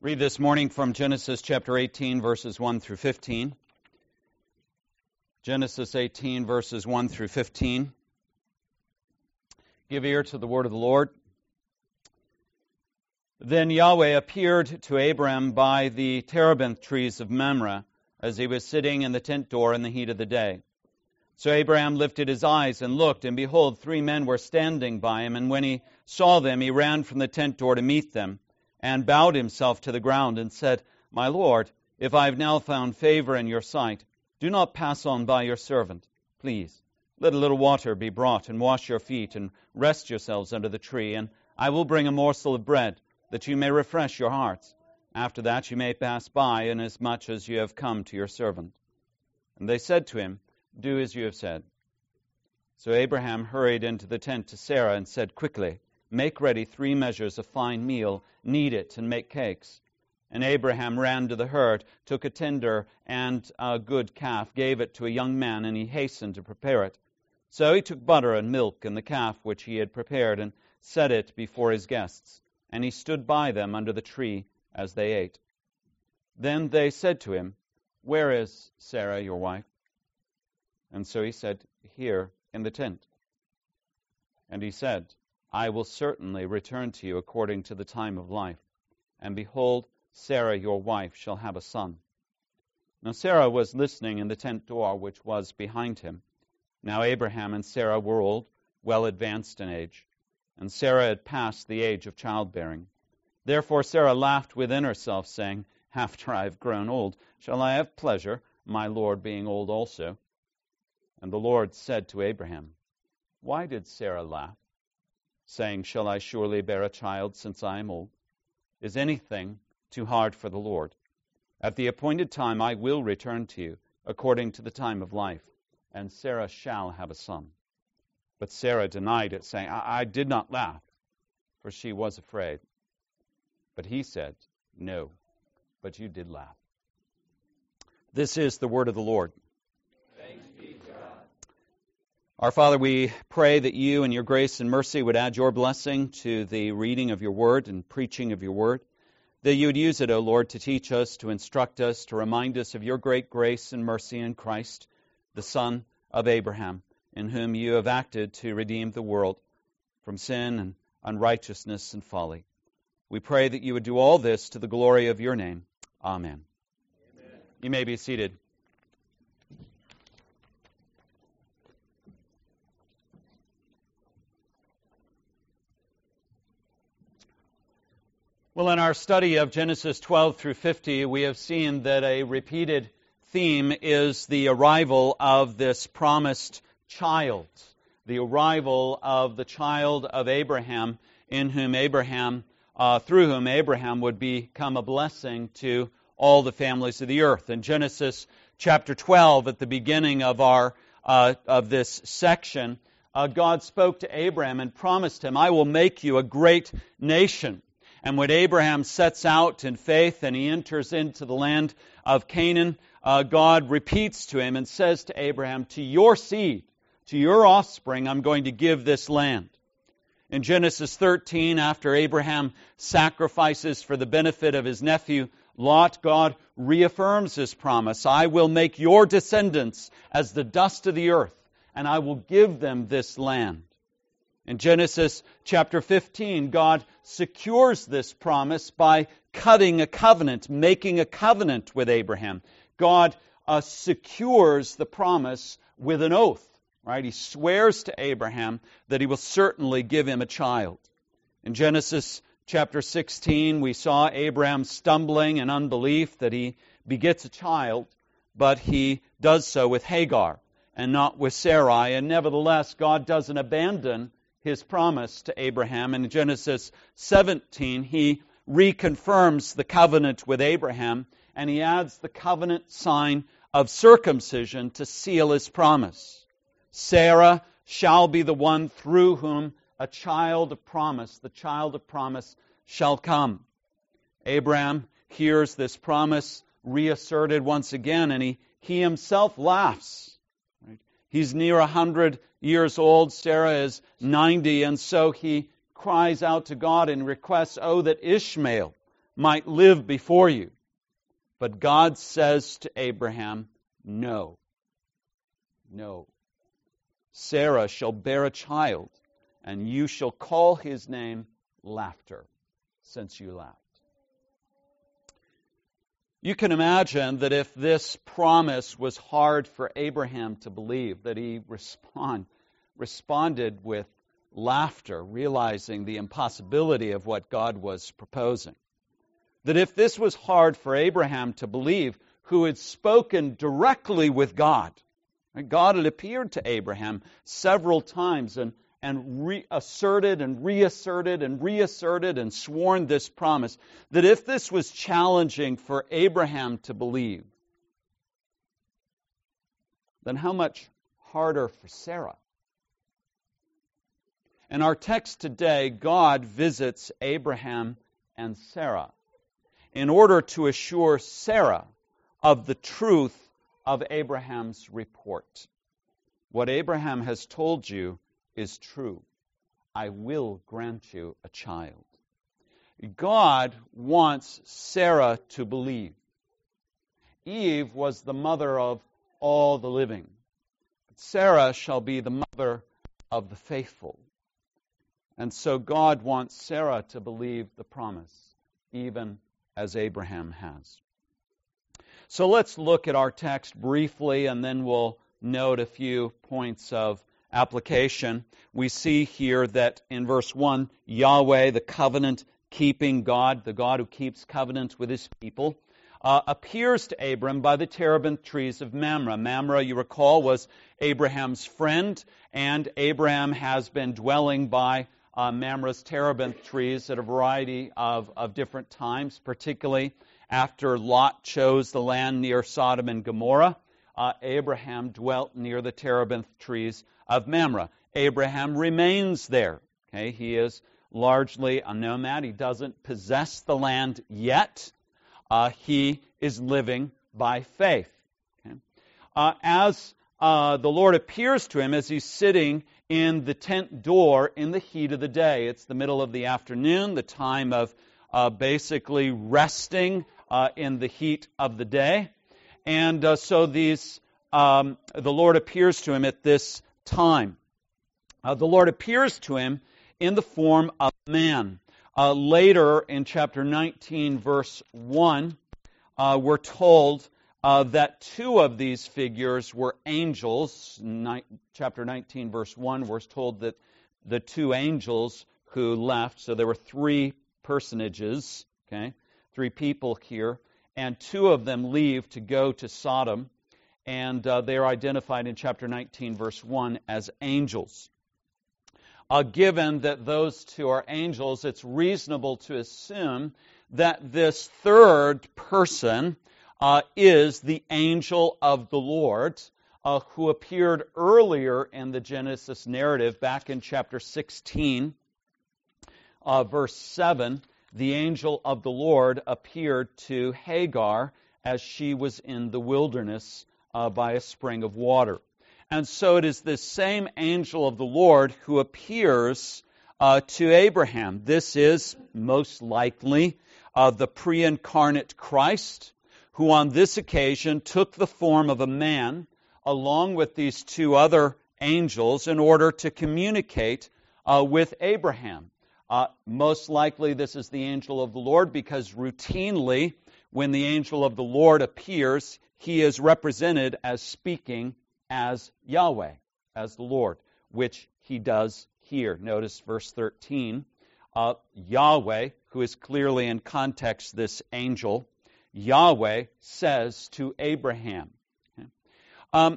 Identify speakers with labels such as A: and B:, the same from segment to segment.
A: Read this morning from Genesis chapter 18, verses 1 through 15. Genesis 18, verses 1 through 15. Give ear to the word of the Lord. Then Yahweh appeared to Abram by the terebinth trees of Mamre, as he was sitting in the tent door in the heat of the day. So Abraham lifted his eyes and looked, and behold, 3 men were standing by him. And when he saw them, he ran from the tent door to meet them, and bowed himself to the ground, and said, My Lord, if I have now found favor in your sight, do not pass on by your servant. Please, let a little water be brought, and wash your feet, and rest yourselves under the tree, and I will bring a morsel of bread, that you may refresh your hearts. After that you may pass by, inasmuch as you have come to your servant. And they said to him, Do as you have said. So Abraham hurried into the tent to Sarah, and said, Quickly, make ready 3 measures of fine meal, knead it, and make cakes. And Abraham ran to the herd, took a tender and a good calf, gave it to a young man, and he hastened to prepare it. So he took butter and milk and the calf which he had prepared, and set it before his guests. And he stood by them under the tree as they ate. Then they said to him, Where is Sarah, your wife? And so he said, Here in the tent. And he said, I will certainly return to you according to the time of life. And behold, Sarah your wife shall have a son. Now Sarah was listening in the tent door which was behind him. Now Abraham and Sarah were old, well advanced in age, and Sarah had passed the age of childbearing. Therefore Sarah laughed within herself, saying, After I have grown old, shall I have pleasure, my Lord being old also? And the Lord said to Abraham, Why did Sarah laugh, saying, Shall I surely bear a child since I am old? Is anything too hard for the Lord? At the appointed time I will return to you, according to the time of life, and Sarah shall have a son. But Sarah denied it, saying, I did not laugh, for she was afraid. But he said, No, but you did laugh. This is the word of the Lord.
B: Thanks be to God.
A: Our Father, we pray that you and your grace and mercy would add your blessing to the reading of your word and preaching of your word, that you would use it, O Lord, to teach us, to instruct us, to remind us of your great grace and mercy in Christ, the Son of Abraham, in whom you have acted to redeem the world from sin and unrighteousness and folly. We pray that you would do all this to the glory of your name. Amen.
B: Amen.
A: You may be seated. Well, in our study of Genesis 12 through 50, we have seen that a repeated theme is the arrival of this promised child, the arrival of the child of Abraham, in whom Abraham, through whom Abraham would become a blessing to all the families of the earth. In Genesis chapter 12, at the beginning of this section, God spoke to Abraham and promised him, I will make you a great nation. And when Abraham sets out in faith and he enters into the land of Canaan, God repeats to him and says to Abraham, to your seed, to your offspring, I'm going to give this land. In Genesis 13, after Abraham sacrifices for the benefit of his nephew Lot, God reaffirms his promise. I will make your descendants as the dust of the earth, and I will give them this land. In Genesis chapter 15, God secures this promise by cutting a covenant, making a covenant with Abraham. God secures the promise with an oath, right? He swears to Abraham that he will certainly give him a child. In Genesis chapter 16, we saw Abraham stumbling in unbelief that he begets a child, but he does so with Hagar and not with Sarai. And nevertheless, God doesn't abandon his promise to Abraham. In Genesis 17, he reconfirms the covenant with Abraham, and he adds the covenant sign of circumcision to seal his promise. Sarah shall be the one through whom a child of promise, the child of promise, shall come. Abraham hears this promise reasserted once again, and he himself laughs. Right? He's near 100 years old. Sarah is 90, and so he cries out to God and requests, oh, that Ishmael might live before you. But God says to Abraham, no, no. Sarah shall bear a child, and you shall call his name Laughter, since you laughed. You can imagine that if this promise was hard for Abraham to believe, that he responded with laughter, realizing the impossibility of what God was proposing. That if this was hard for Abraham to believe, who had spoken directly with God, God had appeared to Abraham several times and asserted and reasserted and reasserted and sworn this promise, that if this was challenging for Abraham to believe, then how much harder for Sarah? In our text today, God visits Abraham and Sarah in order to assure Sarah of the truth of Abraham's report. What Abraham has told you is true. I will grant you a child. God wants Sarah to believe. Eve was the mother of all the living. But Sarah shall be the mother of the faithful. And so God wants Sarah to believe the promise, even as Abraham has. So let's look at our text briefly, and then we'll note a few points of application. We see here that in verse 1, Yahweh, the covenant-keeping God, the God who keeps covenant with his people, appears to Abram by the terebinth trees of Mamre. Mamre, you recall, was Abraham's friend, and Abraham has been dwelling by Mamre's terebinth trees at a variety of different times, particularly after Lot chose the land near Sodom and Gomorrah. Abraham dwelt near the terebinth trees of Mamre. Abraham remains there. Okay? He is largely a nomad. He doesn't possess the land yet. He is living by faith. Okay? As the Lord appears to him as he's sitting in the tent door in the heat of the day. It's the middle of the afternoon, the time of basically resting in the heat of the day. And so the Lord appears to him at this time. The Lord appears to him in the form of man. Later in chapter 19, verse 1, we're told that two of these figures were angels. Chapter 19, verse 1, we're told that the two angels who left, so there were three personages, okay, three people here, and two of them leave to go to Sodom, and they are identified in chapter 19, verse 1 as angels. Given that those two are angels, it's reasonable to assume that this third person is the angel of the Lord, who appeared earlier in the Genesis narrative, back in chapter 16, verse 7. The angel of the Lord appeared to Hagar as she was in the wilderness by a spring of water. And so it is this same angel of the Lord who appears to Abraham. This is most likely the pre-incarnate Christ, who on this occasion took the form of a man along with these two other angels in order to communicate with Abraham. Most likely this is the angel of the Lord, because routinely when the angel of the Lord appears, he is represented as speaking as Yahweh, as the Lord, which he does here. Notice verse 13. Yahweh, who is clearly in context this angel, Yahweh says to Abraham. Okay?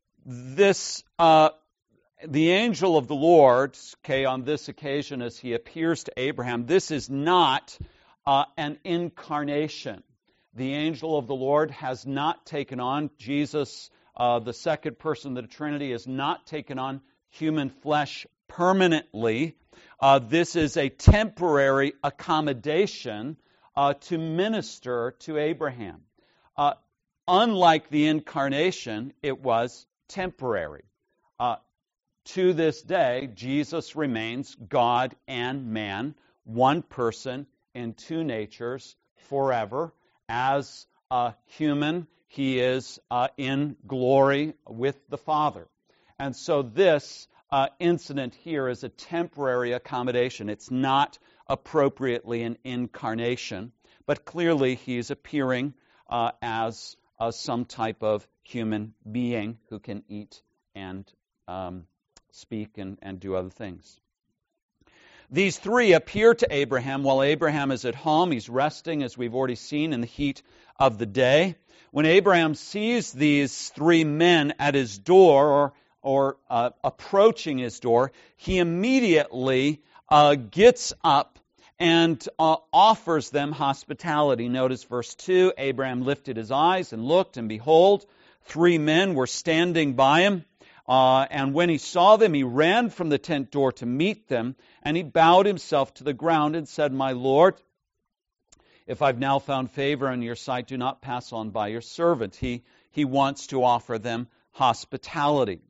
A: The angel of the Lord, okay, on this occasion as he appears to Abraham, this is not an incarnation. The angel of the Lord has not taken on, Jesus, the second person of the Trinity, has not taken on human flesh permanently. This is a temporary accommodation to minister to Abraham. Unlike the incarnation, it was temporary. To this day, Jesus remains God and man, one person in two natures, forever. As a human, he is in glory with the Father. And so this incident here is a temporary accommodation. It's not appropriately an incarnation, but clearly he's appearing as some type of human being who can eat and speak and do other things. These three appear to Abraham while Abraham is at home. He's resting, as we've already seen, in the heat of the day. When Abraham sees these three men at his door or approaching his door, he immediately gets up and offers them hospitality. Notice verse 2, Abraham lifted his eyes and looked, and behold, three men were standing by him. And when he saw them, he ran from the tent door to meet them, and he bowed himself to the ground and said, "My Lord, if I've now found favor in your sight, do not pass on by your servant." He wants to offer them hospitality.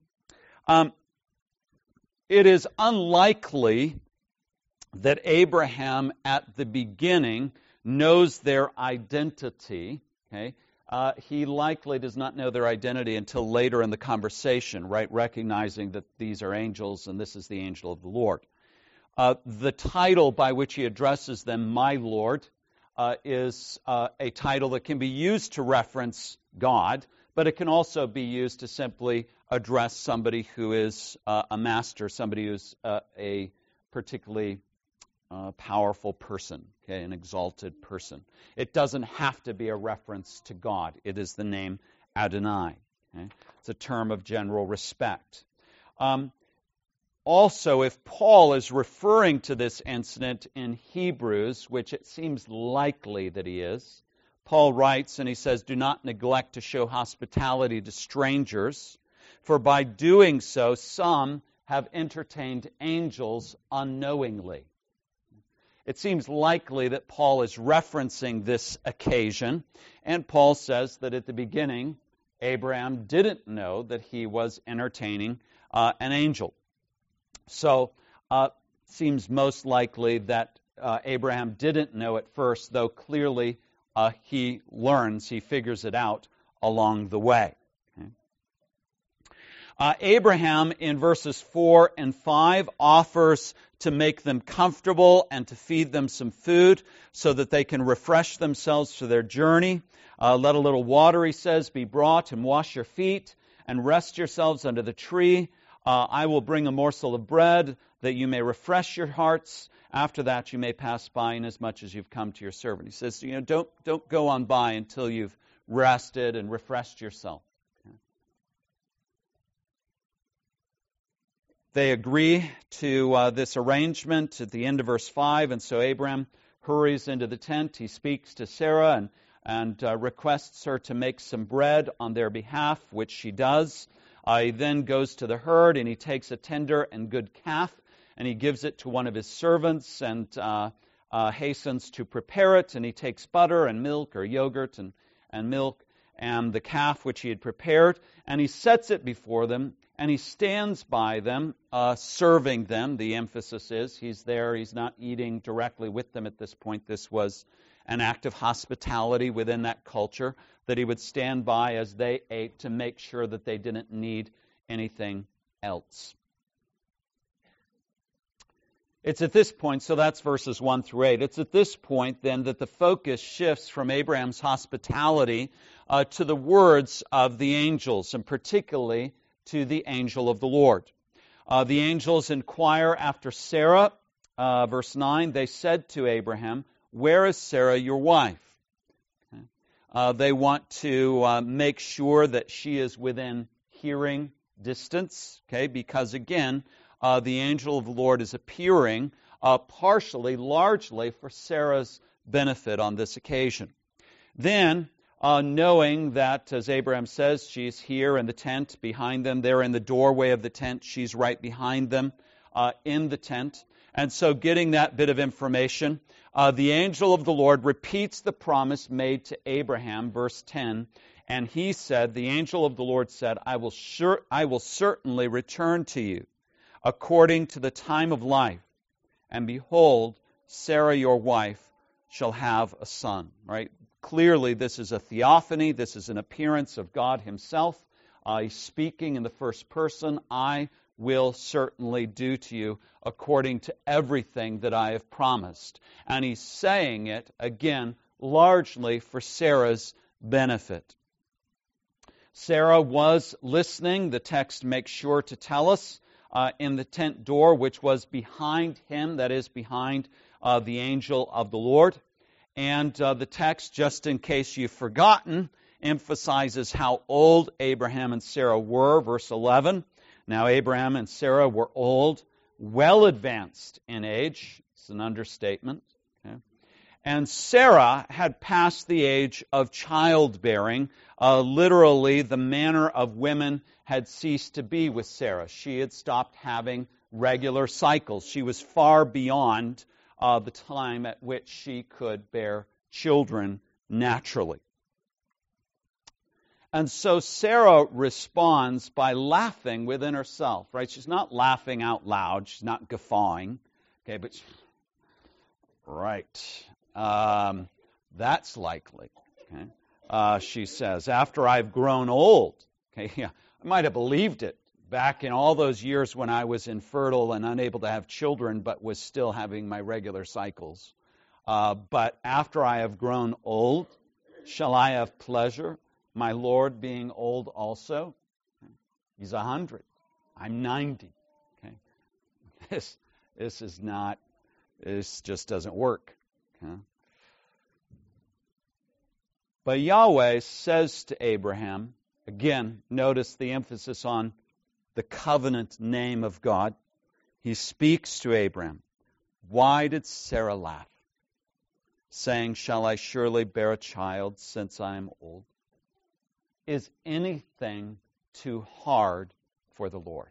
A: It is unlikely that Abraham at the beginning knows their identity. Okay? He likely does not know their identity until later in the conversation, right? Recognizing that these are angels and this is the angel of the Lord. The title by which he addresses them, "My Lord," is a title that can be used to reference God, but it can also be used to simply address somebody who is a master, somebody who's a particularly powerful person, okay, an exalted person. It doesn't have to be a reference to God. It is the name Adonai. Okay? It's a term of general respect. Also, if Paul is referring to this incident in Hebrews, which it seems likely that he is, Paul writes and he says, "Do not neglect to show hospitality to strangers, for by doing so some have entertained angels unknowingly." It seems likely that Paul is referencing this occasion, and Paul says that at the beginning, Abraham didn't know that he was entertaining an angel. So it seems most likely that Abraham didn't know at first, though clearly he learns, he figures it out along the way. Abraham, in verses 4 and 5, offers to make them comfortable and to feed them some food so that they can refresh themselves for their journey. Let a little water, he says, be brought, and wash your feet, and rest yourselves under the tree. I will bring a morsel of bread that you may refresh your hearts. After that you may pass by, inasmuch as you've come to your servant. He says, don't go on by until you've rested and refreshed yourself. They agree to this arrangement at the end of verse 5, and so Abraham hurries into the tent. He speaks to Sarah and requests her to make some bread on their behalf, which she does. He then goes to the herd, and he takes a tender and good calf, and he gives it to one of his servants and hastens to prepare it, and he takes butter and milk or yogurt and milk and the calf which he had prepared, and he sets it before them, and he stands by them, serving them. The emphasis is he's there. He's not eating directly with them at this point. This was an act of hospitality within that culture, that he would stand by as they ate to make sure that they didn't need anything else. It's at this point, so that's verses 1 through 8. It's at this point then that the focus shifts from Abraham's hospitality to the words of the angels, and particularly to the angel of the Lord. The angels inquire after Sarah. Verse 9, they said to Abraham, "Where is Sarah, your wife?" Okay. They want to make sure that she is within hearing distance, okay, because again, the angel of the Lord is appearing partially, largely for Sarah's benefit on this occasion. Then, knowing that, as Abraham says, she's here in the tent behind them, they're in the doorway of the tent, she's right behind them in the tent. And so getting that bit of information, the angel of the Lord repeats the promise made to Abraham, verse 10, and he said, the angel of the Lord said, I will certainly return to you according to the time of life. And behold, Sarah your wife shall have a son, right? Clearly, this is a theophany. This is an appearance of God himself. He's speaking in the first person. I will certainly do to you according to everything that I have promised. And he's saying it, again, largely for Sarah's benefit. Sarah was listening. The text makes sure to tell us in the tent door, which was behind him, that is, behind the angel of the Lord. And the text, just in case you've forgotten, emphasizes how old Abraham and Sarah were. Verse 11, now Abraham and Sarah were old, well advanced in age. It's an understatement. Okay? And Sarah had passed the age of childbearing. Literally, the manner of women had ceased to be with Sarah. She had stopped having regular cycles. She was far beyond the time at which she could bear children naturally. And so Sarah responds by laughing within herself, right? She's not laughing out loud. She's not guffawing. Okay, but right. That's likely. Okay. She says, after I've grown old. Okay, yeah, I might have believed it back in all those years when I was infertile and unable to have children, but was still having my regular cycles. But after I have grown old, shall I have pleasure? My Lord being old also. He's 100. I'm 90. Okay, this is not. This just doesn't work. Okay? But Yahweh says to Abraham, again, notice the emphasis on the covenant name of God. He speaks to Abraham. Why did Sarah laugh, saying, shall I surely bear a child since I am old? Is anything too hard for the Lord?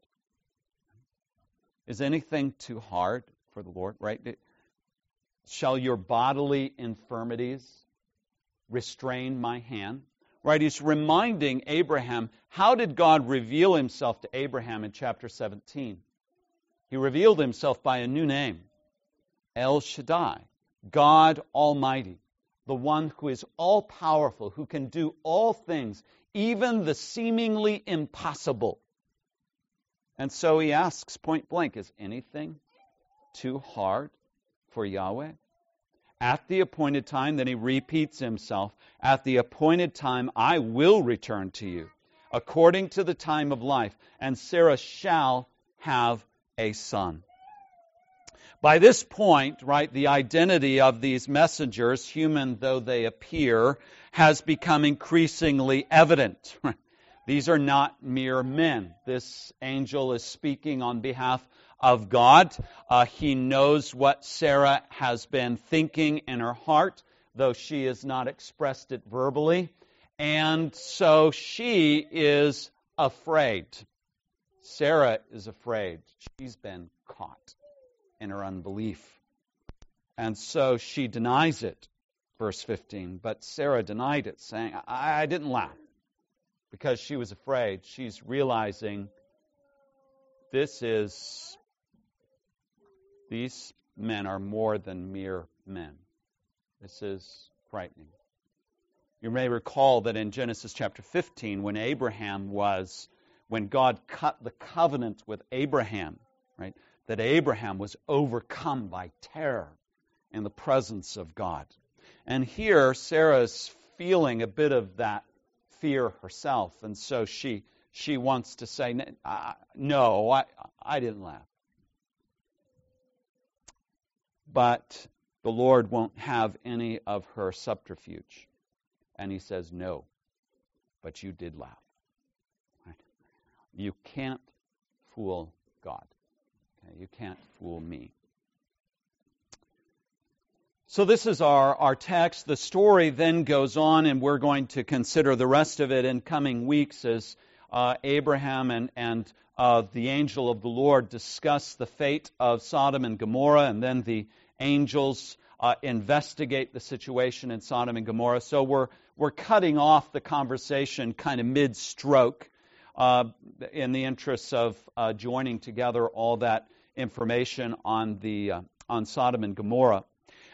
A: Is anything too hard for the Lord, right? Shall your bodily infirmities restrain my hand? Right, he's reminding Abraham, how did God reveal himself to Abraham in chapter 17? He revealed himself by a new name, El Shaddai, God Almighty, the one who is all-powerful, who can do all things, even the seemingly impossible. And so he asks point blank, is anything too hard for Yahweh? At the appointed time, then he repeats himself, at the appointed time I will return to you, according to the time of life, and Sarah shall have a son. By this point, right, the identity of these messengers, human though they appear, has become increasingly evident. These are not mere men. This angel is speaking on behalf of God. He knows what Sarah has been thinking in her heart, though she has not expressed it verbally. And so she is afraid. Sarah is afraid. She's been caught in her unbelief. And so she denies it, verse 15. But Sarah denied it, saying, I didn't laugh, because she was afraid. She's realizing these men are more than mere men. This is frightening. You may recall that in Genesis chapter 15, when God cut the covenant with Abraham, right, that Abraham was overcome by terror in the presence of God. And here, Sarah's feeling a bit of that fear herself, and so she wants to say, no, I didn't laugh. But the Lord won't have any of her subterfuge. And he says, no, but you did laugh. Right? You can't fool God. Okay? You can't fool me. So this is our text. The story then goes on, and we're going to consider the rest of it in coming weeks as Abraham and the angel of the Lord discuss the fate of Sodom and Gomorrah, and then the angels investigate the situation in Sodom and Gomorrah. So we're cutting off the conversation kind of mid-stroke in the interests of joining together all that information on Sodom and Gomorrah.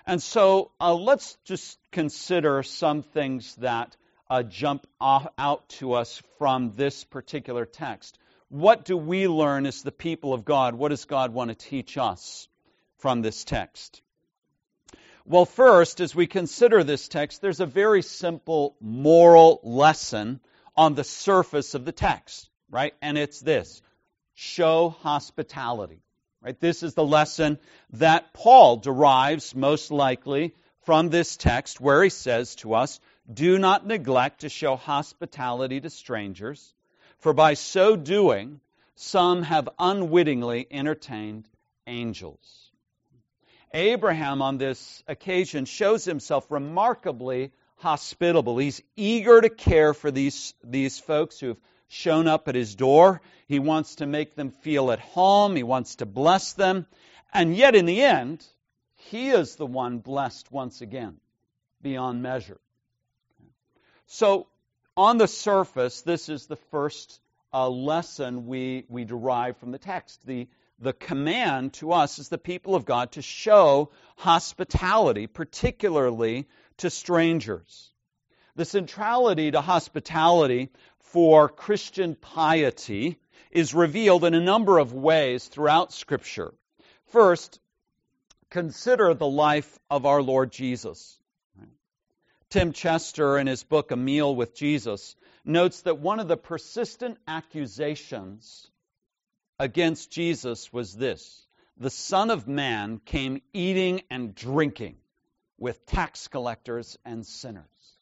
A: And so let's just consider some things that jump out to us from this particular text. What do we learn as the people of God? What does God want to teach us from this text? Well, first, as we consider this text, there's a very simple moral lesson on the surface of the text, right? And it's this: show hospitality, right? This is the lesson that Paul derives most likely from this text, where he says to us, do not neglect to show hospitality to strangers, for by so doing, some have unwittingly entertained angels. Abraham on this occasion shows himself remarkably hospitable. He's eager to care for these folks who've shown up at his door. He wants to make them feel at home. He wants to bless them. And yet in the end, he is the one blessed once again, beyond measure. So on the surface, this is the first lesson we derive from the text. The command to us as the people of God to show hospitality, particularly to strangers. The centrality to hospitality for Christian piety is revealed in a number of ways throughout Scripture. First, consider the life of our Lord Jesus. Tim Chester, in his book A Meal with Jesus, notes that one of the persistent accusations against Jesus was this: the Son of Man came eating and drinking with tax collectors and sinners.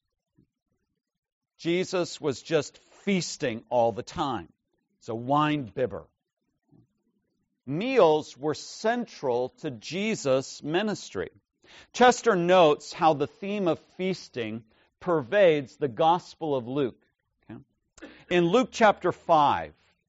A: Jesus was just feasting all the time. He's a wine bibber. Meals were central to Jesus' ministry. Chester notes how the theme of feasting pervades the Gospel of Luke. Okay? In Luke chapter 5,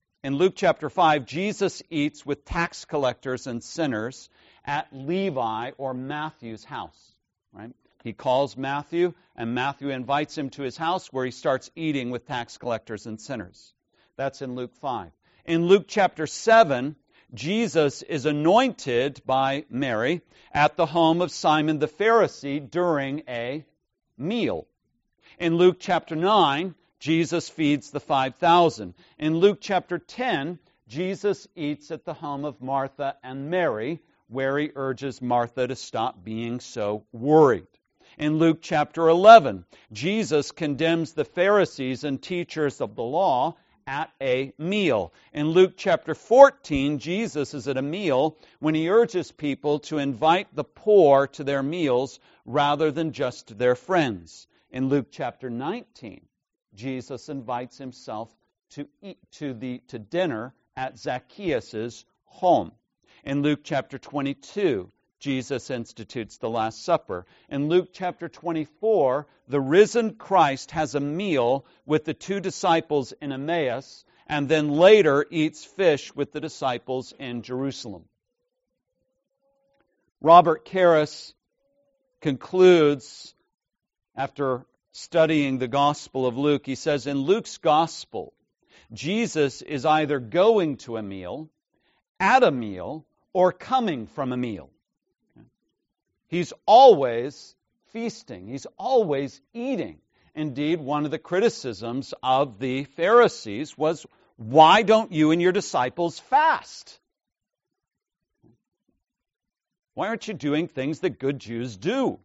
A: Jesus eats with tax collectors and sinners at Levi or Matthew's house. Right? He calls Matthew, and Matthew invites him to his house, where he starts eating with tax collectors and sinners. That's in Luke 5. In Luke chapter 7, Jesus is anointed by Mary at the home of Simon the Pharisee during a meal. In Luke chapter 9, Jesus feeds the 5,000. In Luke chapter 10, Jesus eats at the home of Martha and Mary, where he urges Martha to stop being so worried. In Luke chapter 11, Jesus condemns the Pharisees and teachers of the law at a meal. In Luke chapter 14, Jesus is at a meal when he urges people to invite the poor to their meals rather than just their friends. In Luke chapter 19, Jesus invites himself to dinner at Zacchaeus' home. In Luke chapter 22, Jesus institutes the Last Supper. In Luke chapter 24, the risen Christ has a meal with the two disciples in Emmaus, and then later eats fish with the disciples in Jerusalem. Robert Karras concludes, after studying the Gospel of Luke, he says, in Luke's Gospel, Jesus is either going to a meal, at a meal, or coming from a meal. He's always feasting. He's always eating. Indeed, one of the criticisms of the Pharisees was, why don't you and your disciples fast? Why aren't you doing things that good Jews do?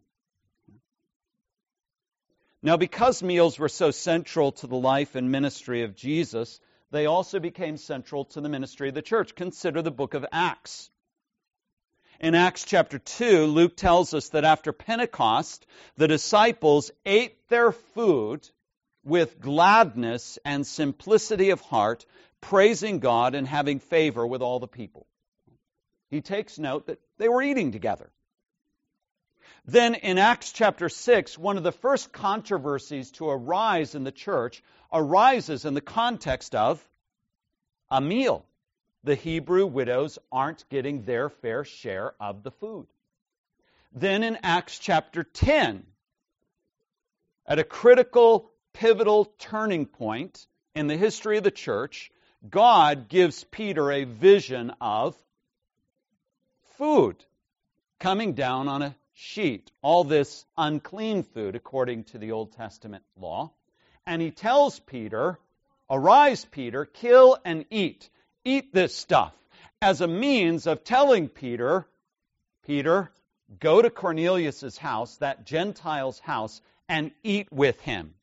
A: Now, because meals were so central to the life and ministry of Jesus, they also became central to the ministry of the church. Consider the book of Acts. In Acts chapter 2, Luke tells us that after Pentecost, the disciples ate their food with gladness and simplicity of heart, praising God and having favor with all the people. He takes note that they were eating together. Then in Acts chapter 6, one of the first controversies to arise in the church arises in the context of a meal. The Hebrew widows aren't getting their fair share of the food. Then in Acts chapter 10, at a critical, pivotal turning point in the history of the church, God gives Peter a vision of food coming down on a sheet, all this unclean food according to the Old Testament law. And he tells Peter, "Arise, Peter, kill and eat. Eat this stuff," as a means of telling Peter, "Peter, go to Cornelius' house, that Gentile's house, and eat with him."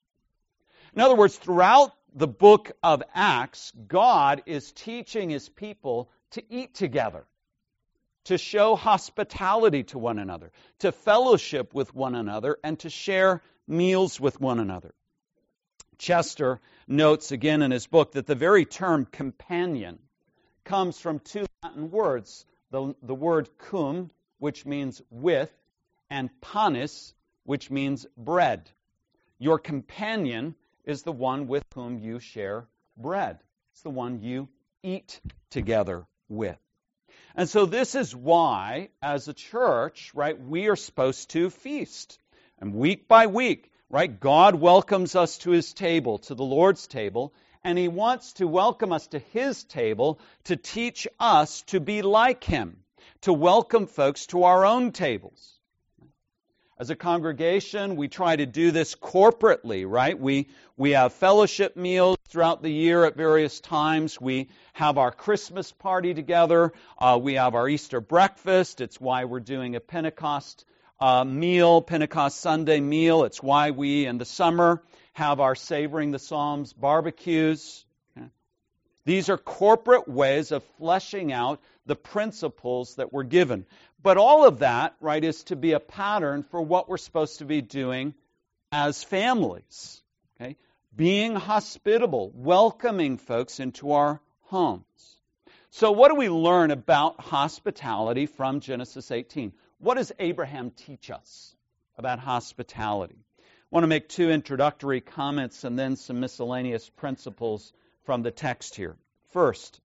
A: In other words, throughout the book of Acts, God is teaching his people to eat together, to show hospitality to one another, to fellowship with one another, and to share meals with one another. Chester notes again in his book that the very term companion comes from two Latin words, the word cum, which means with, and panis, which means bread. Your companion is the one with whom you share bread. It's the one you eat together with. And so this is why, as a church, right, we are supposed to feast. And week by week, right, God welcomes us to his table, to the Lord's table, and he wants to welcome us to his table to teach us to be like him, to welcome folks to our own tables. As a congregation, we try to do this corporately, right? We have fellowship meals throughout the year at various times. We have our Christmas party together. We have our Easter breakfast. It's why we're doing a Pentecost meal, Pentecost Sunday meal. It's why we, in the summer, have our Savoring the Psalms barbecues. Okay? These are corporate ways of fleshing out the principles that we're given. But all of that, right, is to be a pattern for what we're supposed to be doing as families. Okay? Being hospitable, welcoming folks into our homes. So what do we learn about hospitality from Genesis 18? What does Abraham teach us about hospitality? I want to make two introductory comments and then some miscellaneous principles from the text here. First,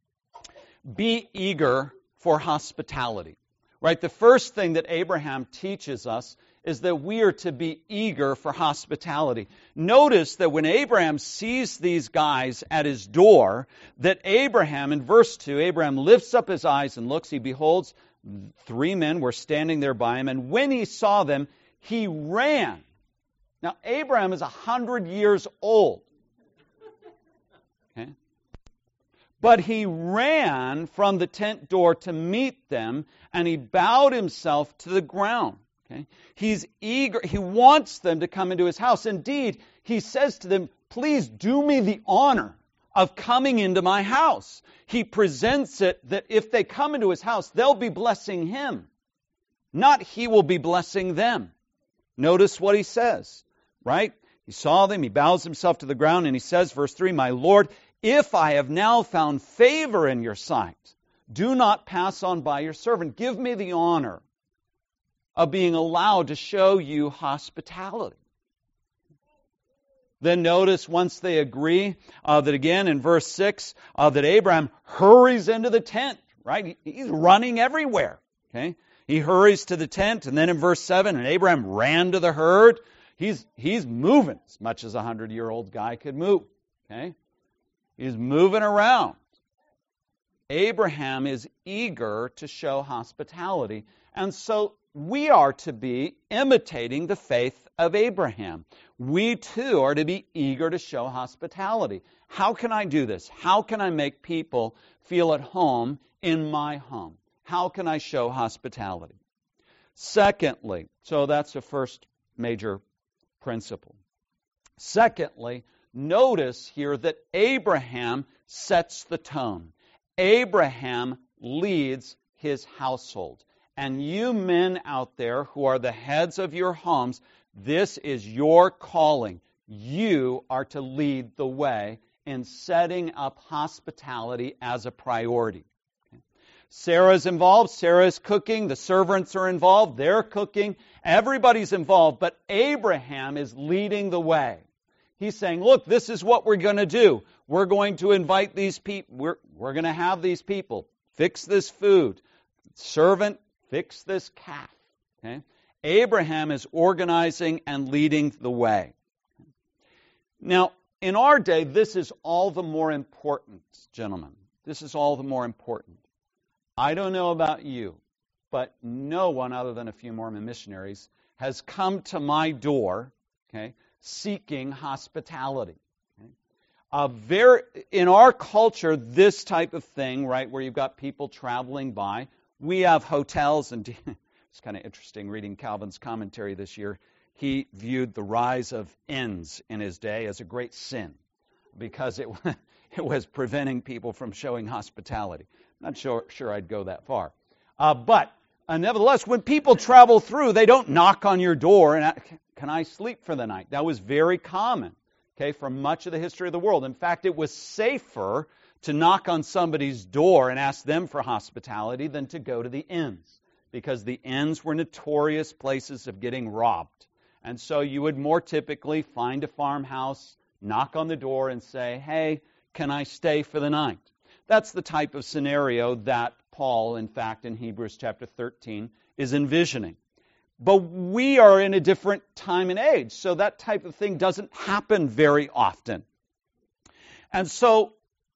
A: be eager for hospitality. Right? The first thing that Abraham teaches us is that we are to be eager for hospitality. Notice that when Abraham sees these guys at his door, that Abraham, in verse 2, Abraham lifts up his eyes and looks. He beholds 3 men were standing there by him, and when he saw them, he ran. Now, Abraham is 100 years old. Okay? But he ran from the tent door to meet them, and he bowed himself to the ground. Okay? He's eager. He wants them to come into his house. Indeed, he says to them, "Please do me the honor of coming into my house." He presents it that if they come into his house, they'll be blessing him, not he will be blessing them. Notice what he says, right? He saw them, he bows himself to the ground, and he says, verse 3, "My Lord, if I have now found favor in your sight, do not pass on by your servant. Give me the honor of being allowed to show you hospitality." Then notice once they agree that again in verse 6 that Abraham hurries into the tent, right? He's running everywhere. Okay? He hurries to the tent, and then in verse 7, and Abraham ran to the herd. He's moving as much as a 100-year-old guy could move. Okay? He's moving around. Abraham is eager to show hospitality. And so we are to be imitating the faith of Abraham. We too are to be eager to show hospitality. How can I do this? How can I make people feel at home in my home? How can I show hospitality? Secondly, so that's the first major principle. Secondly, notice here that Abraham sets the tone. Abraham leads his household. And you men out there who are the heads of your homes, this is your calling. You are to lead the way in setting up hospitality as a priority. Sarah's involved. Sarah's cooking. The servants are involved. They're cooking. Everybody's involved. But Abraham is leading the way. He's saying, look, this is what we're going to do. We're going to invite these people. We're going to have these people fix this food. Servant, fix this calf. Okay? Abraham is organizing and leading the way. Now, in our day, this is all the more important, gentlemen. This is all the more important. I don't know about you, but no one other than a few Mormon missionaries has come to my door, okay, seeking hospitality. In our culture, this type of thing, right, where you've got people traveling by, we have hotels, and it's kind of interesting reading Calvin's commentary this year. He viewed the rise of inns in his day as a great sin because it was preventing people from showing hospitality. I'm not sure I'd go that far. But nevertheless, when people travel through, they don't knock on your door and, can I sleep for the night? That was very common. Okay, for much of the history of the world. In fact, it was safer to knock on somebody's door and ask them for hospitality than to go to the inns, because the inns were notorious places of getting robbed. And so you would more typically find a farmhouse, knock on the door and say, hey, can I stay for the night? That's the type of scenario that Paul, in fact, in Hebrews chapter 13, is envisioning. But we are in a different time and age, so that type of thing doesn't happen very often. And so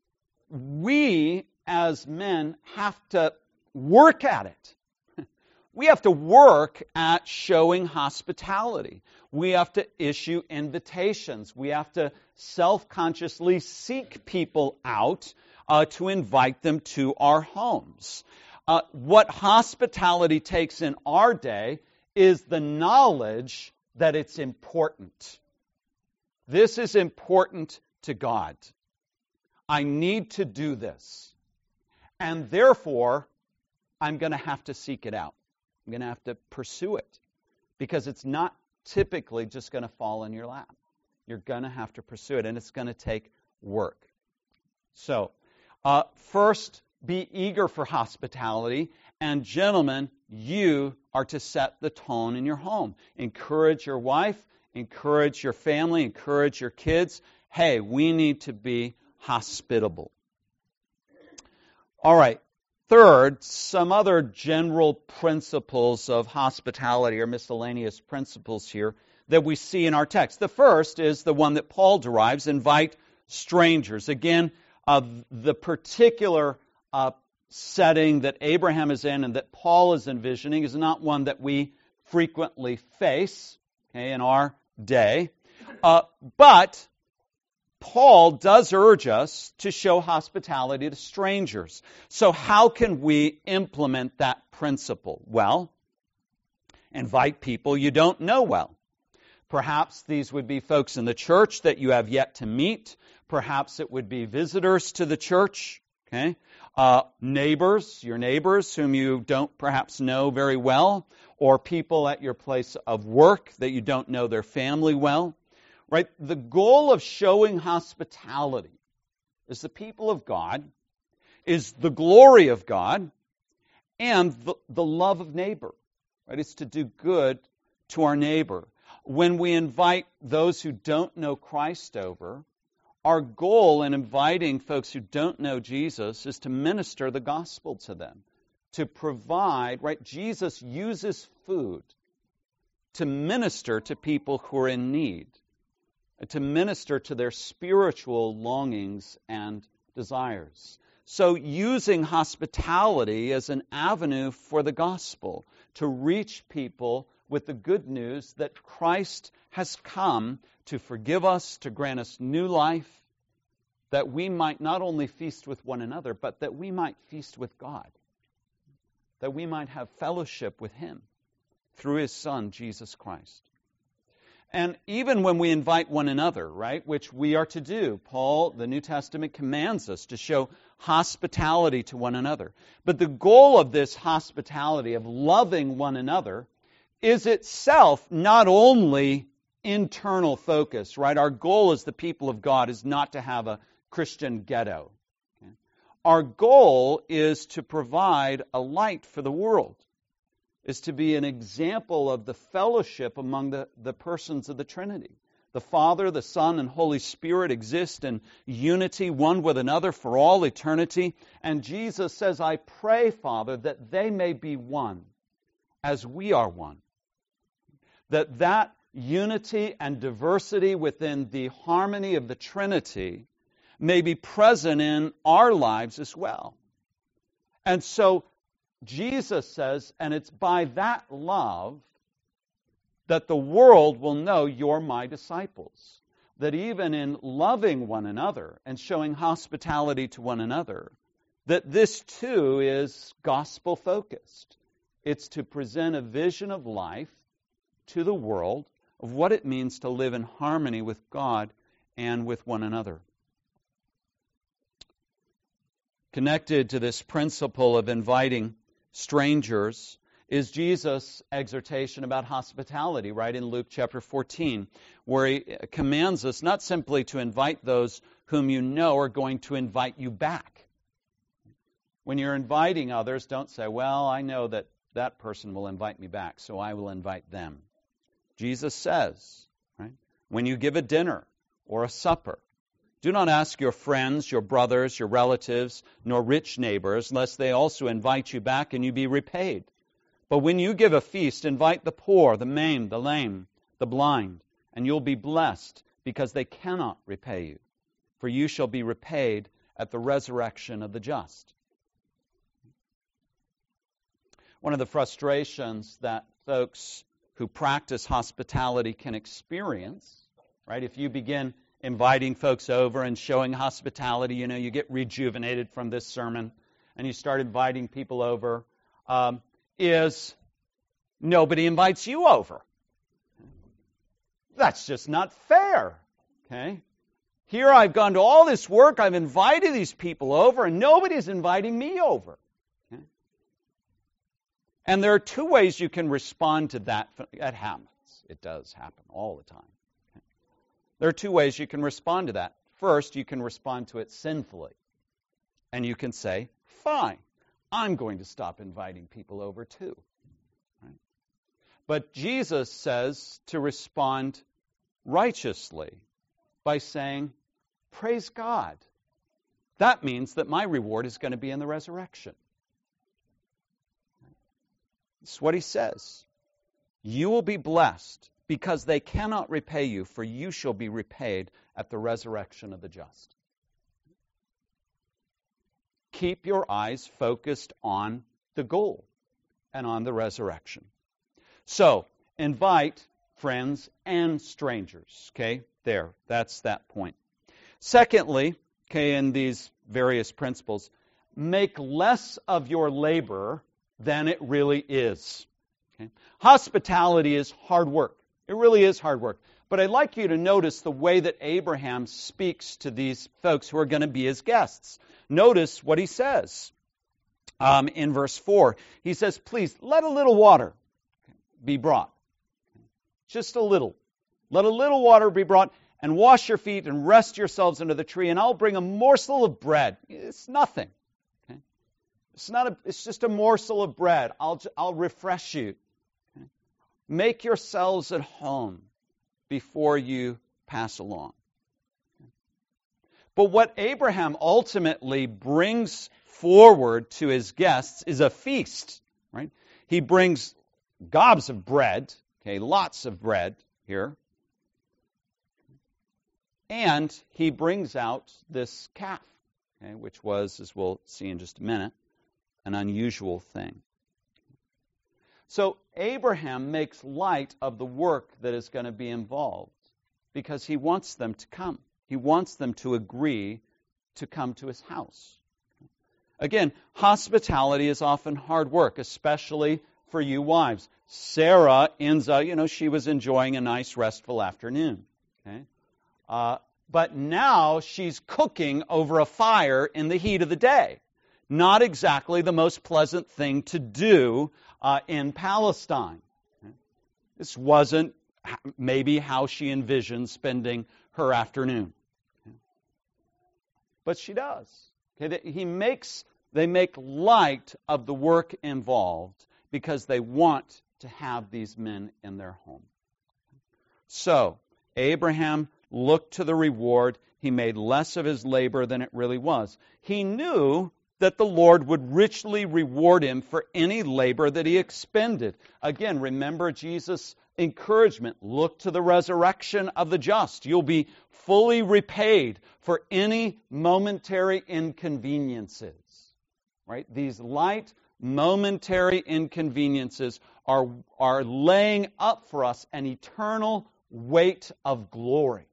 A: we, as men, have to work at it. We have to work at showing hospitality. We have to issue invitations. We have to self-consciously seek people out to invite them to our homes. What hospitality takes in our day is the knowledge that it's important. This is important to God. I need to do this. And therefore, I'm going to have to seek it out. I'm going to have to pursue it. Because it's not typically just going to fall in your lap. You're going to have to pursue it, and it's going to take work. So, first, be eager for hospitality. And gentlemen, you are to set the tone in your home. Encourage your wife, encourage your family, encourage your kids. Hey, we need to be hospitable. All right. Third, some other general principles of hospitality or miscellaneous principles here that we see in our text. The first is the one that Paul derives, invite strangers. Again, the particular setting that Abraham is in and that Paul is envisioning is not one that we frequently face, okay, in our day. But Paul does urge us to show hospitality to strangers. So how can we implement that principle? Well, invite people you don't know well. Perhaps these would be folks in the church that you have yet to meet. Perhaps it would be visitors to the church. Okay, neighbors, your neighbors whom you don't perhaps know very well, or people at your place of work that you don't know their family well. Right? The goal of showing hospitality is the people of God, is the glory of God, and the love of neighbor. Right? It's to do good to our neighbor. When we invite those who don't know Christ over, our goal in inviting folks who don't know Jesus is to minister the gospel to them, to provide, right? Jesus uses food to minister to people who are in need, to minister to their spiritual longings and desires. So using hospitality as an avenue for the gospel, to reach people with the good news that Christ has come to forgive us, to grant us new life, that we might not only feast with one another, but that we might feast with God, that we might have fellowship with Him through His Son, Jesus Christ. And even when we invite one another, right, which we are to do, Paul, the New Testament, commands us to show hospitality to one another. But the goal of this hospitality, of loving one another, is itself not only internal focus, right? Our goal as the people of God is not to have a Christian ghetto. Okay? Our goal is to provide a light for the world, is to be an example of the fellowship among the persons of the Trinity. The Father, the Son, and Holy Spirit exist in unity one with another for all eternity. And Jesus says, I pray, Father, that they may be one as we are one. That unity and diversity within the harmony of the Trinity may be present in our lives as well. And so Jesus says, and it's by that love that the world will know you're my disciples. That even in loving one another and showing hospitality to one another, that this too is gospel-focused. It's to present a vision of life to the world of what it means to live in harmony with God and with one another. Connected to this principle of inviting strangers is Jesus' exhortation about hospitality, right in Luke chapter 14, where he commands us not simply to invite those whom you know are going to invite you back. When you're inviting others, don't say, well, I know that that person will invite me back, so I will invite them. Jesus says, right, when you give a dinner or a supper, do not ask your friends, your brothers, your relatives, nor rich neighbors, lest they also invite you back and you be repaid. But when you give a feast, invite the poor, the maimed, the lame, the blind, and you'll be blessed, because they cannot repay you. For you shall be repaid at the resurrection of the just. One of the frustrations that folks who practice hospitality can experience, right? If you begin inviting folks over and showing hospitality, you get rejuvenated from this sermon, and you start inviting people over, is nobody invites you over. That's just not fair, okay? Here I've gone to all this work, I've invited these people over, and nobody's inviting me over. Okay? And there are two ways you can respond to that. That happens. It does happen all the time. Okay? There are two ways you can respond to that. First, you can respond to it sinfully. And you can say, fine, I'm going to stop inviting people over too. Right? But Jesus says to respond righteously by saying, praise God. That means that my reward is going to be in the resurrection. That's what he says. You will be blessed because they cannot repay you, for you shall be repaid at the resurrection of the just. Keep your eyes focused on the goal and on the resurrection. So, invite friends and strangers. Okay, that's that point. Secondly, okay, in these various principles, make less of your labor than it really is. Okay? Hospitality is hard work. It really is hard work. But I'd like you to notice the way that Abraham speaks to these folks who are going to be his guests. Notice what he says in verse 4. He says, please, let a little water be brought. Just a little. Let a little water be brought, and wash your feet and rest yourselves under the tree, and I'll bring a morsel of bread. It's nothing. Okay? It's just a morsel of bread. I'll refresh you. Okay? Make yourselves at home before you pass along. But what Abraham ultimately brings forward to his guests is a feast, right? He brings gobs of bread, okay, lots of bread here. And he brings out this calf, okay, which was, as we'll see in just a minute, an unusual thing. So Abraham makes light of the work that is going to be involved because he wants them to come. He wants them to agree to come to his house. Again, hospitality is often hard work, especially for you wives. Sarah ends up, she was enjoying a nice restful afternoon. Okay? But now she's cooking over a fire in the heat of the day. Not exactly the most pleasant thing to do in Palestine. Okay? This wasn't maybe how she envisioned spending her afternoon. Okay? But she does. Okay? They make light of the work involved because they want to have these men in their home. So, Abraham looked to the reward. He made less of his labor than it really was. He knew that the Lord would richly reward him for any labor that he expended. Again, remember Jesus' encouragement. Look to the resurrection of the just. You'll be fully repaid for any momentary inconveniences. Right? These light momentary inconveniences are laying up for us an eternal weight of glory.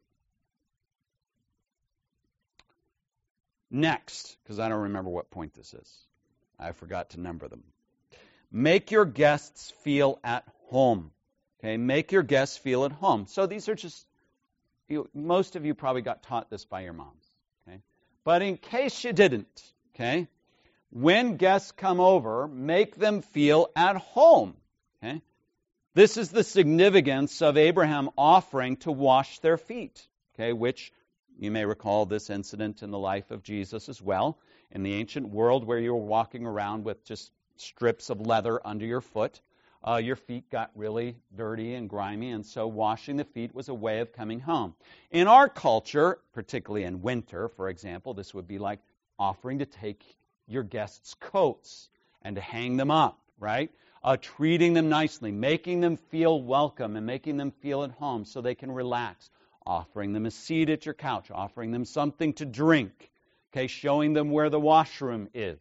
A: Next, because I don't remember what point this is. I forgot to number them. Make your guests feel at home. Okay, make your guests feel at home. So these are just, most of you probably got taught this by your moms. Okay, but in case you didn't, okay, when guests come over, make them feel at home. Okay, this is the significance of Abraham offering to wash their feet. Okay, which you may recall this incident in the life of Jesus as well. In the ancient world where you were walking around with just strips of leather under your foot, your feet got really dirty and grimy, and so washing the feet was a way of coming home. In our culture, particularly in winter, for example, this would be like offering to take your guests' coats and to hang them up, right? Treating them nicely, making them feel welcome and making them feel at home so they can relax. Offering them a seat at your couch, offering them something to drink, okay, showing them where the washroom is.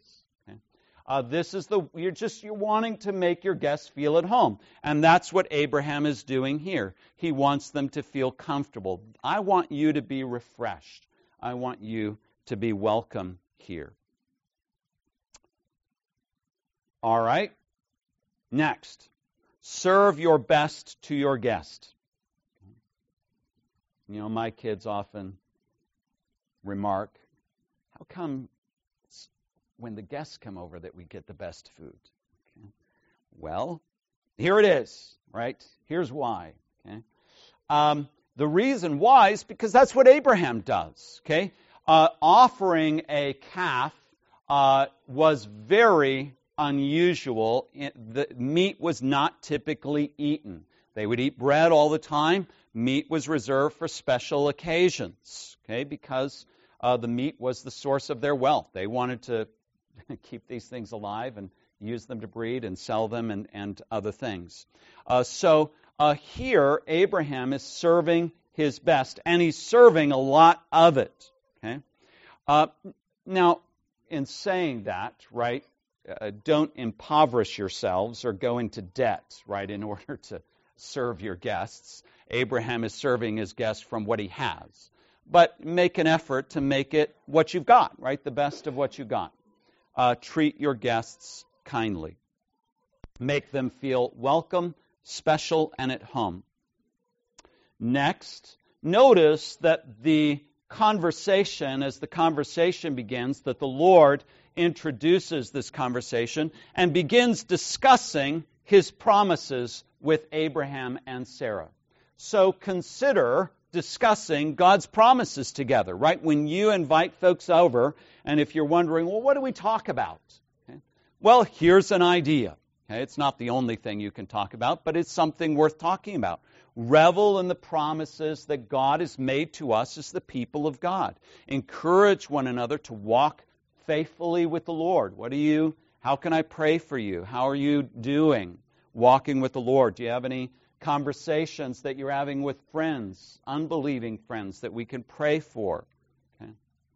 A: You're wanting to make your guests feel at home. And that's what Abraham is doing here. He wants them to feel comfortable. I want you to be refreshed. I want you to be welcome here. All right. Next, serve your best to your guest. You know, my kids often remark, how come when the guests come over that we get the best food? Okay. Well, here it is, right? Here's why. Okay. The reason why is because that's what Abraham does. Okay. Offering a calf was very unusual. The meat was not typically eaten. They would eat bread all the time. Meat was reserved for special occasions, okay, because the meat was the source of their wealth. They wanted to keep these things alive and use them to breed and sell them and other things. So here, Abraham is serving his best, and he's serving a lot of it. Okay. Now, in saying that, right, don't impoverish yourselves or go into debt, right, in order to serve your guests. Abraham is serving his guests from what he has. But make an effort to make it what you've got, right? The best of what you got. Treat your guests kindly. Make them feel welcome, special, and at home. Next, notice that the conversation, as the conversation begins, that the Lord introduces this conversation and begins discussing his promises with Abraham and Sarah. So consider discussing God's promises together, right? When you invite folks over, and if you're wondering, well, what do we talk about? Okay. Well, here's an idea. Okay. It's not the only thing you can talk about, but it's something worth talking about. Revel in the promises that God has made to us as the people of God. Encourage one another to walk faithfully with the Lord. How can I pray for you? How are you doing walking with the Lord? Do you have any conversations that you're having with friends, unbelieving friends, that we can pray for? Okay.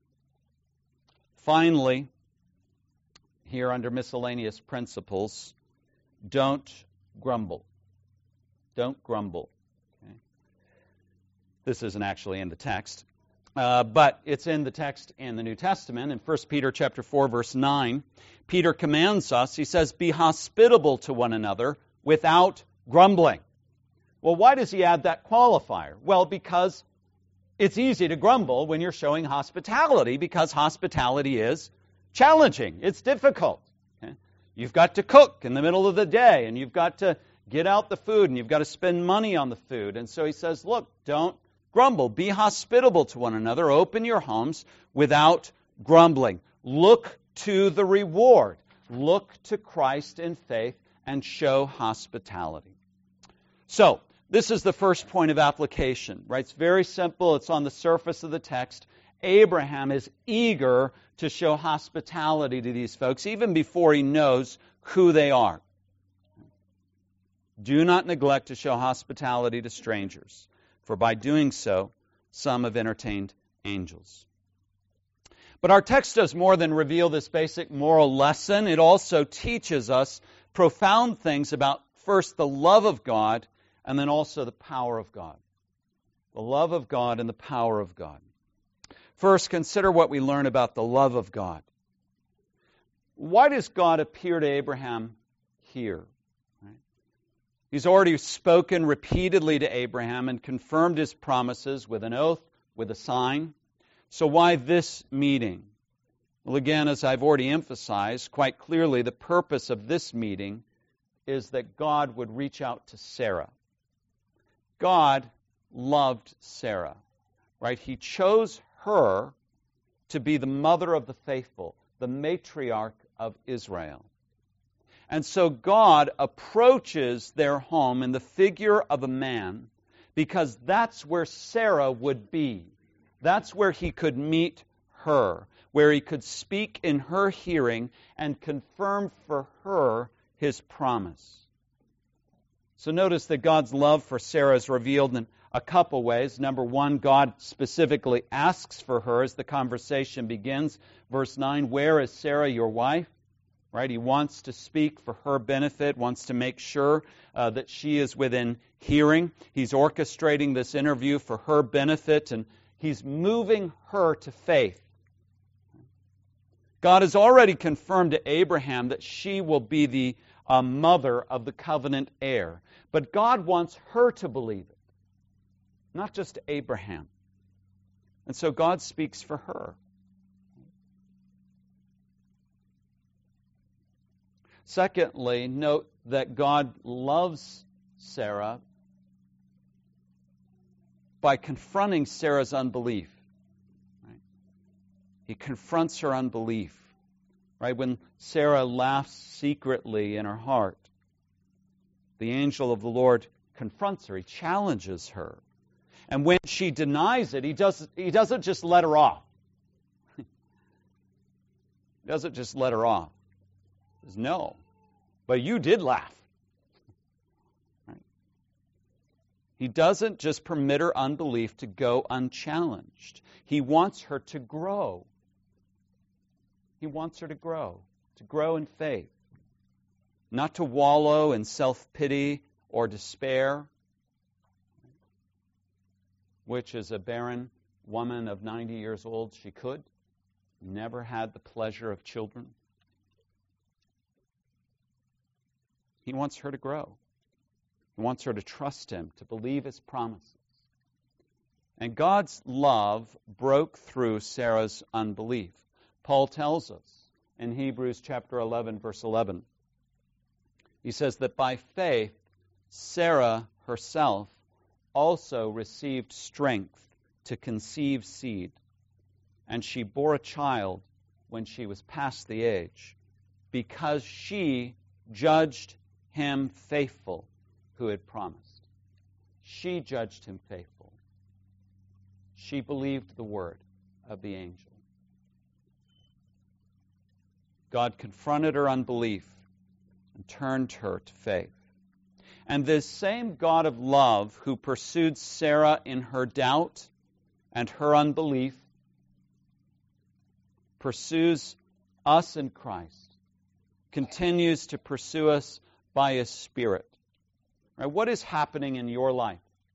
A: Finally, here under miscellaneous principles, don't grumble. Don't grumble. Okay. This isn't actually in the text, but it's in the text in the New Testament. In 1 Peter chapter 4, verse 9, Peter commands us, he says, be hospitable to one another without grumbling. Well, why does he add that qualifier? Well, because it's easy to grumble when you're showing hospitality, because hospitality is challenging. It's difficult. Okay? You've got to cook in the middle of the day, and you've got to get out the food, and you've got to spend money on the food. And so he says, look, don't grumble. Be hospitable to one another. Open your homes without grumbling. Look to the reward. Look to Christ in faith and show hospitality. So, this is the first point of application, right? It's very simple. It's on the surface of the text. Abraham is eager to show hospitality to these folks, even before he knows who they are. Do not neglect to show hospitality to strangers, for by doing so, some have entertained angels. But our text does more than reveal this basic moral lesson. It also teaches us profound things about, first, the love of God, and then also the power of God. The love of God and the power of God. First, consider what we learn about the love of God. Why does God appear to Abraham here? Right? He's already spoken repeatedly to Abraham and confirmed his promises with an oath, with a sign. So why this meeting? Well, again, as I've already emphasized, quite clearly the purpose of this meeting is that God would reach out to Sarah. God loved Sarah, right? He chose her to be the mother of the faithful, the matriarch of Israel. And so God approaches their home in the figure of a man because that's where Sarah would be. That's where he could meet her, where he could speak in her hearing and confirm for her his promise. So notice that God's love for Sarah is revealed in a couple ways. Number one, God specifically asks for her as the conversation begins. Verse 9, where is Sarah, your wife? Right? He wants to speak for her benefit, wants to make sure that she is within hearing. He's orchestrating this interview for her benefit, and he's moving her to faith. God has already confirmed to Abraham that she will be the mother of the covenant heir. But God wants her to believe it, not just Abraham. And so God speaks for her. Secondly, note that God loves Sarah by confronting Sarah's unbelief. Right? He confronts her unbelief. Right? When Sarah laughs secretly in her heart, the angel of the Lord confronts her. He challenges her. And when she denies it, he doesn't just let her off. He doesn't just let her off. He says, no, but you did laugh. Right? He doesn't just permit her unbelief to go unchallenged. He wants her to grow. He wants her to grow in faith, not to wallow in self-pity or despair, which as a barren woman of 90 years old, she could. Never had the pleasure of children. He wants her to grow. He wants her to trust him, to believe his promises. And God's love broke through Sarah's unbelief. Paul tells us in Hebrews chapter 11, verse 11, he says that by faith, Sarah herself also received strength to conceive seed, and she bore a child when she was past the age, because she judged him faithful who had promised. She judged him faithful. She believed the word of the angel. God confronted her unbelief and turned her to faith. And this same God of love who pursued Sarah in her doubt and her unbelief pursues us in Christ, continues to pursue us by His Spirit. Right? What is happening in your life?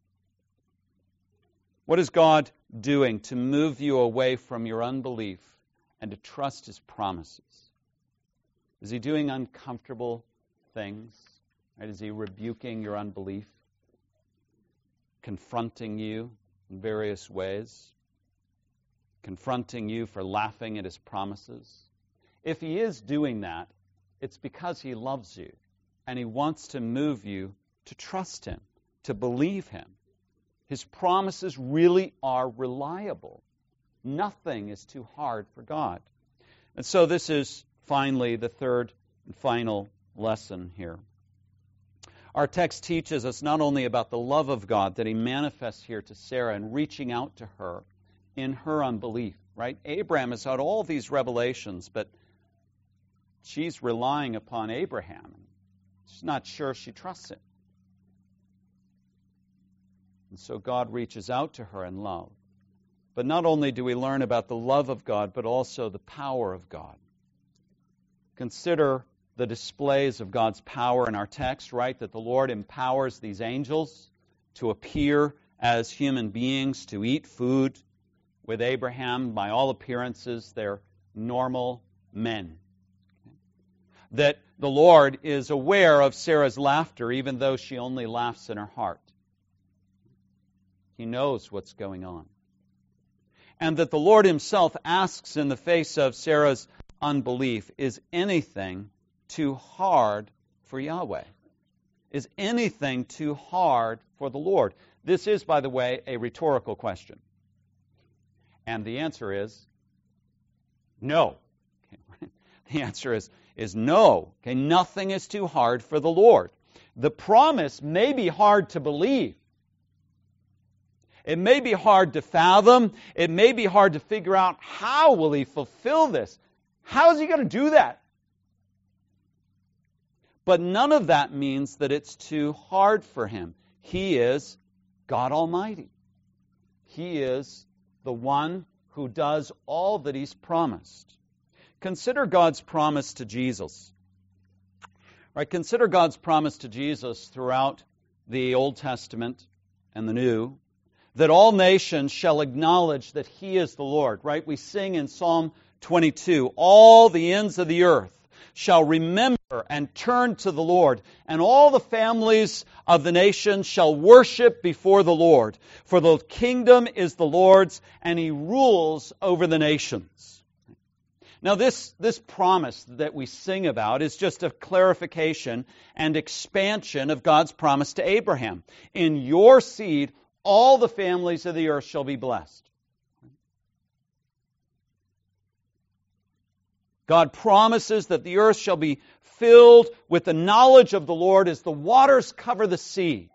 A: What is God doing to move you away from your unbelief and to trust His promises? Is He doing uncomfortable things? Right? Is He rebuking your unbelief? Confronting you in various ways? Confronting you for laughing at His promises? If He is doing that, it's because He loves you and He wants to move you to trust Him, to believe Him. His promises really are reliable. Nothing is too hard for God. And so this is finally the third and final lesson here. Our text teaches us not only about the love of God that He manifests here to Sarah and reaching out to her in her unbelief, right? Abraham has had all these revelations, but she's relying upon Abraham. She's not sure she trusts him. And so God reaches out to her in love. But not only do we learn about the love of God, but also the power of God. Consider the displays of God's power in our text, right? That the Lord empowers these angels to appear as human beings, to eat food with Abraham. By all appearances, they're normal men. That the Lord is aware of Sarah's laughter, even though she only laughs in her heart. He knows what's going on. And that the Lord himself asks in the face of Sarah's unbelief, is anything too hard for Yahweh? Is anything too hard for the Lord? This is, by the way, a rhetorical question. And the answer is no. Okay. The answer is no. Okay, nothing is too hard for the Lord. The promise may be hard to believe. It may be hard to fathom. It may be hard to figure out how will he fulfill this. How is he going to do that? But none of that means that it's too hard for him. He is God Almighty. He is the one who does all that he's promised. Consider God's promise to Jesus. Right? Consider God's promise to Jesus throughout the Old Testament and the New, that all nations shall acknowledge that he is the Lord. Right? We sing in Psalm 22, all the ends of the earth shall remember and turn to the Lord, and all the families of the nations shall worship before the Lord. For the kingdom is the Lord's, and he rules over the nations. Now this promise that we sing about is just a clarification and expansion of God's promise to Abraham. In your seed, all the families of the earth shall be blessed. God promises that the earth shall be filled with the knowledge of the Lord as the waters cover the sea.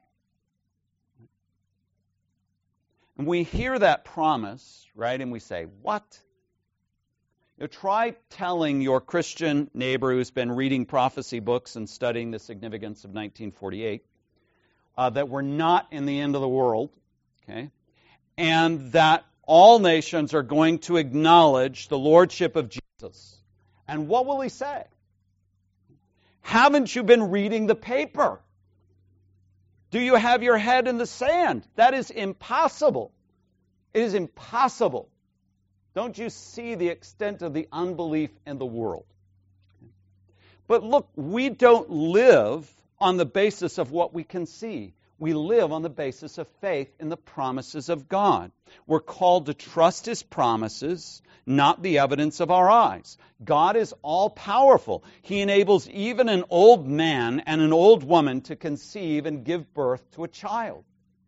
A: And we hear that promise, right, and we say, what? You know, try telling your Christian neighbor who's been reading prophecy books and studying the significance of 1948 that we're not in the end of the world, okay, and that all nations are going to acknowledge the lordship of Jesus. And what will he say? Haven't you been reading the paper? Do you have your head in the sand? That is impossible. It is impossible. Don't you see the extent of the unbelief in the world? But look, we don't live on the basis of what we can see. We live on the basis of faith in the promises of God. We're called to trust his promises, not the evidence of our eyes. God is all-powerful. He enables even an old man and an old woman to conceive and give birth to a child.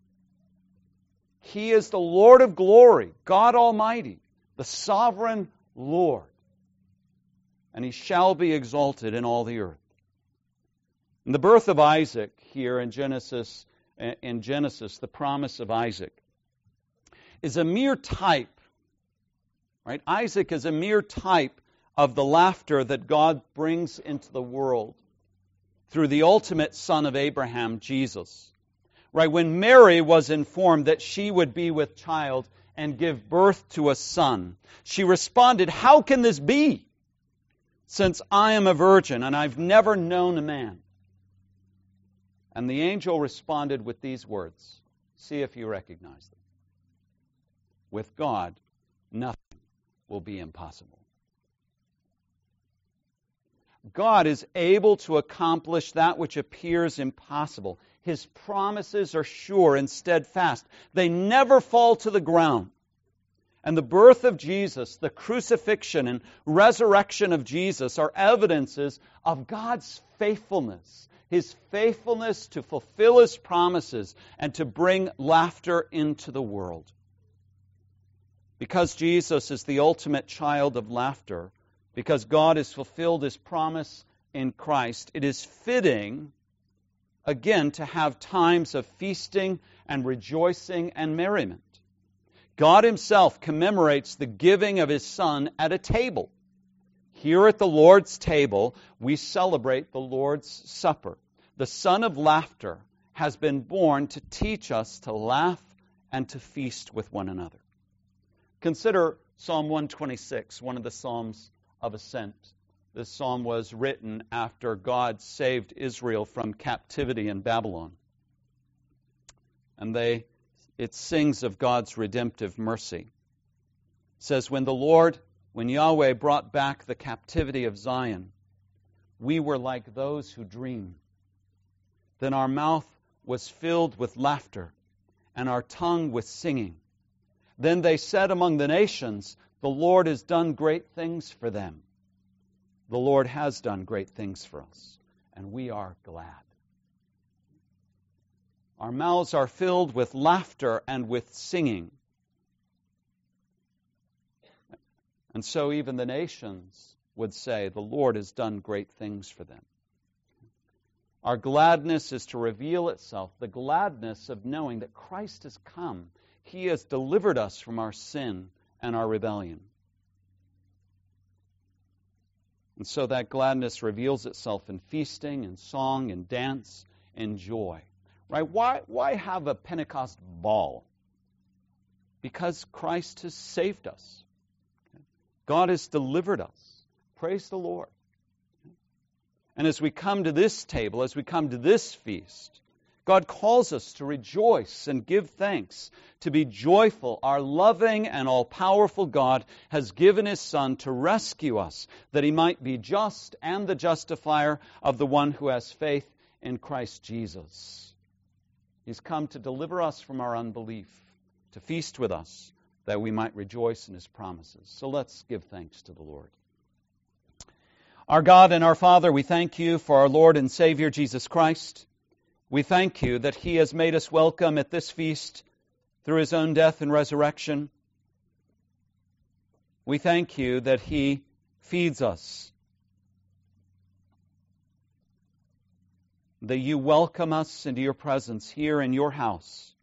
A: He is the Lord of glory, God Almighty, the sovereign Lord. And he shall be exalted in all the earth. And the birth of Isaac here in Genesis, the promise of Isaac, is a mere type. Right? Isaac is a mere type of the laughter that God brings into the world through the ultimate son of Abraham, Jesus. Right? When Mary was informed that she would be with child and give birth to a son, she responded, "How can this be, since I am a virgin and I've never known a man?" And the angel responded with these words. See if you recognize them. With God, nothing will be impossible. God is able to accomplish that which appears impossible. His promises are sure and steadfast. They never fall to the ground. And the birth of Jesus, the crucifixion and resurrection of Jesus are evidences of God's faithfulness. His faithfulness to fulfill his promises and to bring laughter into the world. Because Jesus is the ultimate child of laughter, because God has fulfilled his promise in Christ, it is fitting, again, to have times of feasting and rejoicing and merriment. God himself commemorates the giving of his Son at a table. Here at the Lord's table, we celebrate the Lord's Supper. The Son of Laughter has been born to teach us to laugh and to feast with one another. Consider Psalm 126, one of the Psalms of Ascent. This psalm was written after God saved Israel from captivity in Babylon. And it sings of God's redemptive mercy. It says, when Yahweh brought back the captivity of Zion, we were like those who dream. Then our mouth was filled with laughter, and our tongue with singing. Then they said among the nations, the Lord has done great things for them. The Lord has done great things for us, and we are glad. Our mouths are filled with laughter and with singing. And so even the nations would say, the Lord has done great things for them. Our gladness is to reveal itself, the gladness of knowing that Christ has come. He has delivered us from our sin and our rebellion. And so that gladness reveals itself in feasting and song and dance and joy. Right? Why have a Pentecost ball? Because Christ has saved us. God has delivered us. Praise the Lord. And as we come to this table, as we come to this feast, God calls us to rejoice and give thanks, to be joyful. Our loving and all-powerful God has given His Son to rescue us, that He might be just and the justifier of the one who has faith in Christ Jesus. He's come to deliver us from our unbelief, to feast with us, that we might rejoice in His promises. So let's give thanks to the Lord. Our God and our Father, we thank You for our Lord and Savior Jesus Christ. We thank You that He has made us welcome at this feast through His own death and resurrection. We thank You that He feeds us, that You welcome us into Your presence here in Your house,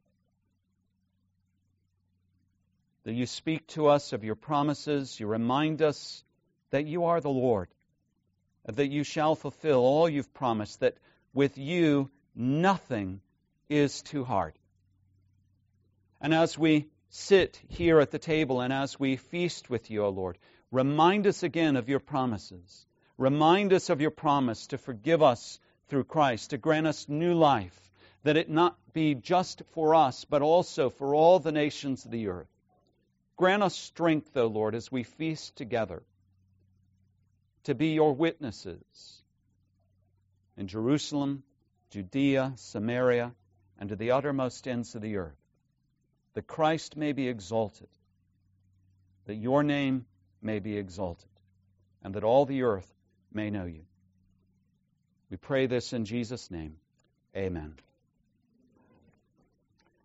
A: that You speak to us of Your promises, You remind us that You are the Lord, that You shall fulfill all You've promised, that with You nothing is too hard. And as we sit here at the table and as we feast with You, O Lord, remind us again of Your promises. Remind us of Your promise to forgive us through Christ, to grant us new life, that it not be just for us, but also for all the nations of the earth. Grant us strength, O Lord, as we feast together, to be Your witnesses in Jerusalem, Judea, Samaria, and to the uttermost ends of the earth, that Christ may be exalted, that Your name may be exalted, and that all the earth may know You. We pray this in Jesus' name. Amen.